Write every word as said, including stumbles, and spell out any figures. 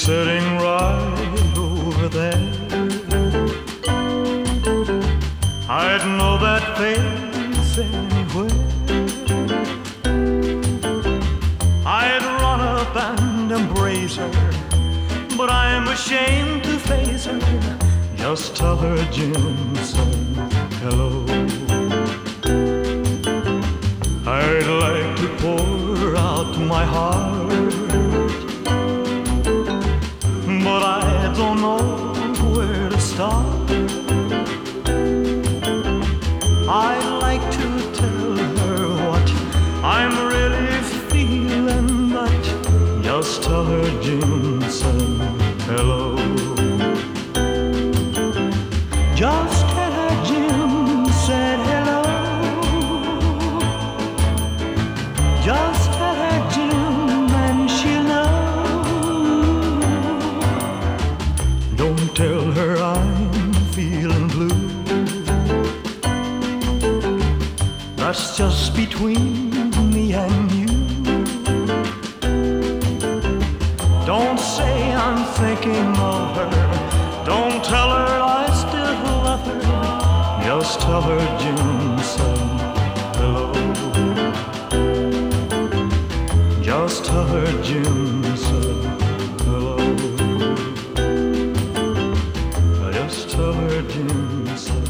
sitting right over there. I'd know that face anywhere. I'd run up and embrace her, but I'm ashamed to face her. Just tell her Jim said hello. I'd like to pour out my heart, but I don't know where to start. I'd like to tell her what I'm really feeling, but just tell her Jim said hello. Just tell her Jim said hello. Just tell her Jim and she'll know. Don't tell her I'm feeling blue. That's just between me and you. Don't say I'm thinking of her. Don't tell her I still love her. Just tell her Jim said hello. Just tell her Jim said hello. Just tell her Jim said